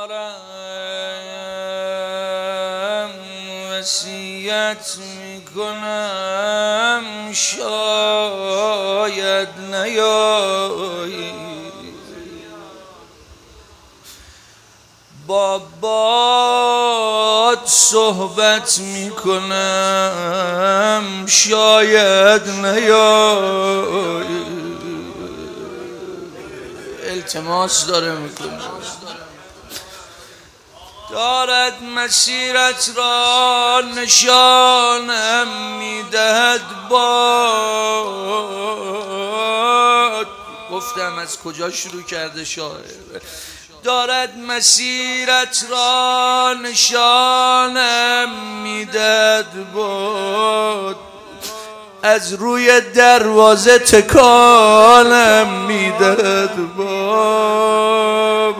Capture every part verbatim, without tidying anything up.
دارم وصیت میکنم شاید نیایی، با باد صحبت میکنم شاید نیایی. التماس داره میکنه، دارد مسیرت را نشانم میدهد باد. گفتم از کجا شروع کرده شاعر. دارد مسیرت را نشانم میدهد باد، از روی دروازه تکانم میدهد باد.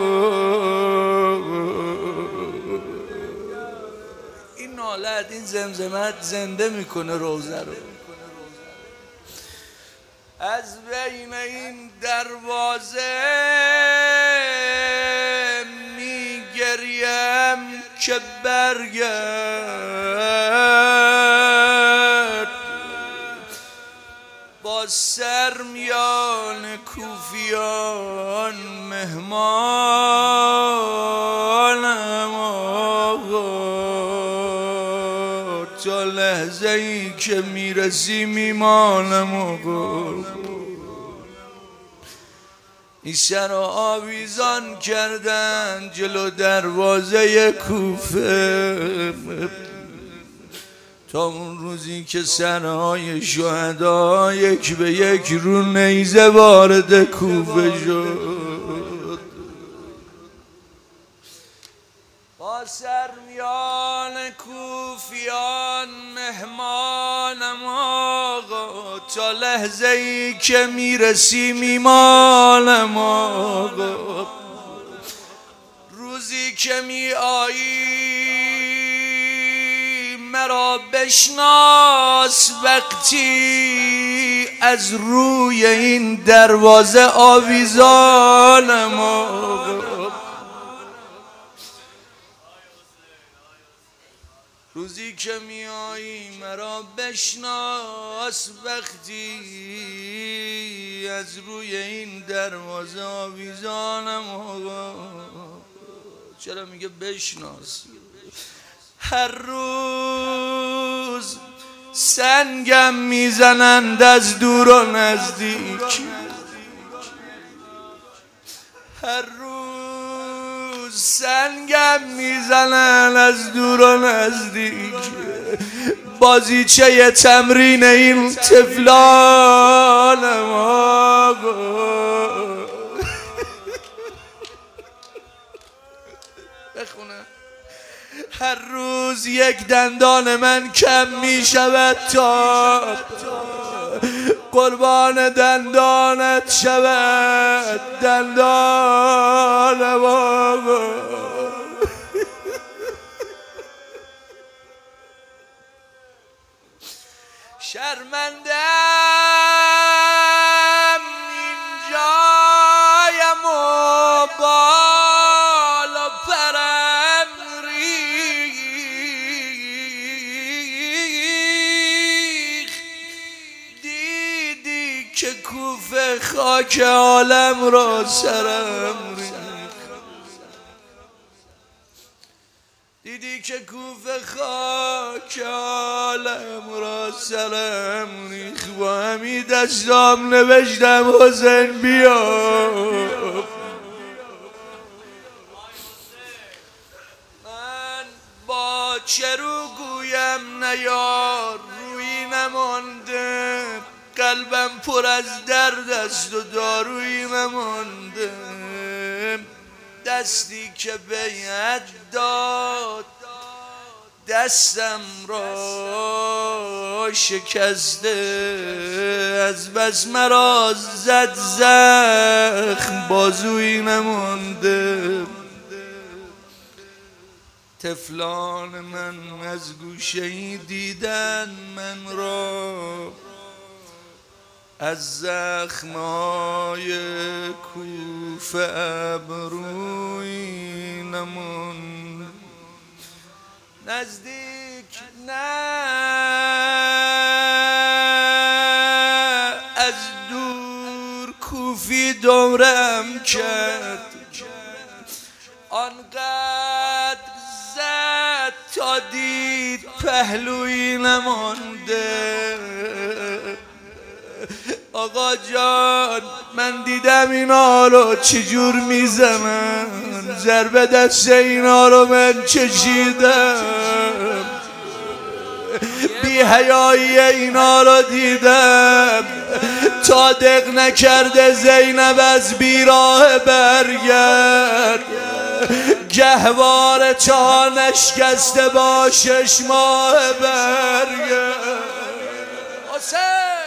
این نالت، این زمزمت زنده میکنه روزه رو. از بین این دروازه میگریم که برگرد، با سرمیان کوفیان مهمانم آقا، تا لحظه ای که میرسی میمانم آقا. این سر آویزان کردن جلو دروازه کوفه، تا اون روزی که سرهای شهدا یک به یک رو نیزه وارد کوفه شد. با سرمیان کوفیان مهمانم آقا، تا لحظه ای که میرسی میمانم آقا. روزی که می آیی مرا بشناس، وقتی از روی این دروازه آویزانم آقا. روزی که میایی مرا بشناس، وقتی از روی این دروازه آویزانم آقا. چرا میگه بشناس؟ هر روز سنگم میزنند از دور و نزدیک، هر روز سنگم میزنن از دور و نزدیک. بازیچه تمرین این طفلانم آقا. بخونه. هر روز یک دندان من کم می شود تا قربان دندانت شود دندانم آقا. شرمندم اینجایم و بال و پرم ریخت، دیدی که کوفه خاک عالم را سرم ریخت، دیدی که کوفه خاک عالم را سرم ریخت. با همی دستام نوشتم حسین بیا. من با چه رو گویم نیار، روی نمانده، قلبم پر از درد است و دارویی نمانده. دستی که بیعت داد دستم را شکسته، از بس مرا زد زخم بازویی نمانده. طفلان من از گوشه‌ای دیدن من را، از زخم‌های کوفه ابرویی نمون نزدیک نه از دور کوفی دورم کرد آنقدر زد تا دید پهلوی نمانده آقا جان من دیدم اینا رو چجور میزنن ضربه دست اینا رو من چشیدم بی حیایی اینا رو دیدم تا دق نکرده زینب از بیراه برگرد گهوار چهار نشکسته با شش ماه برگرد حسین